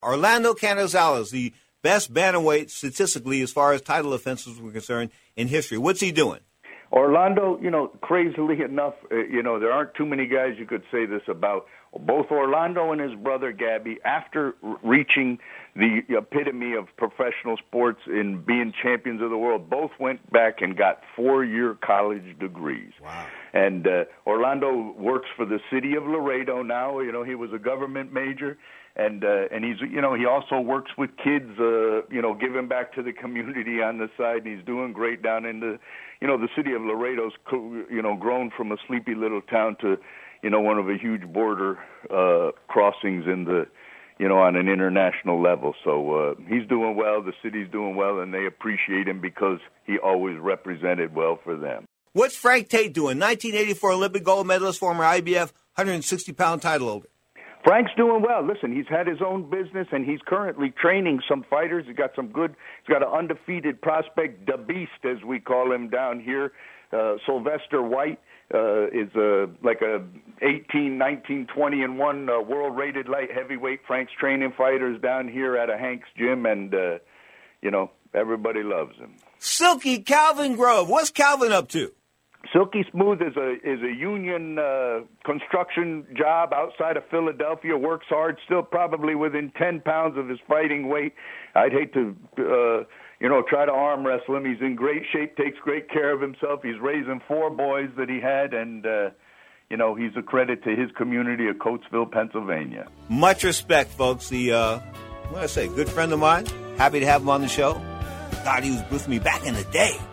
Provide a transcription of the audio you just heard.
Orlando Canizales, the best bantamweight statistically as far as title offenses were concerned in history. What's he doing? Orlando, crazily enough, there aren't too many guys you could say this about. Both Orlando and his brother Gabby, after reaching the epitome of professional sports in being champions of the world, both went back and got 4-year college degrees. Wow. And Orlando works for the city of Laredo now. He was a government major. And he's, he also works with kids, giving back to the community on the side. And he's doing great down in the city of Laredo's, grown from a sleepy little town to, one of the huge border crossings in the, on an international level. So he's doing well. The city's doing well, and they appreciate him because he always represented well for them. What's Frank Tate doing? 1984 Olympic gold medalist, former IBF 160-pound title holder. Frank's doing well. Listen, he's had his own business, and he's currently training some fighters. He's got an undefeated prospect, the Beast, as we call him down here. Sylvester White is like a 18, 19, 20 and 1 world-rated light heavyweight. Frank's training fighters down here at a Hank's gym, and everybody loves him. Silky Calvin Grove. What's Calvin up to? Silky Smooth is a union construction job outside of Philadelphia. Works hard, still probably within 10 pounds of his fighting weight. I'd hate to, try to arm wrestle him. He's in great shape, takes great care of himself. He's raising 4 boys that he had, and he's a credit to his community of Coatesville, Pennsylvania. Much respect, folks. The good friend of mine. Happy to have him on the show. God, he was with me back in the day.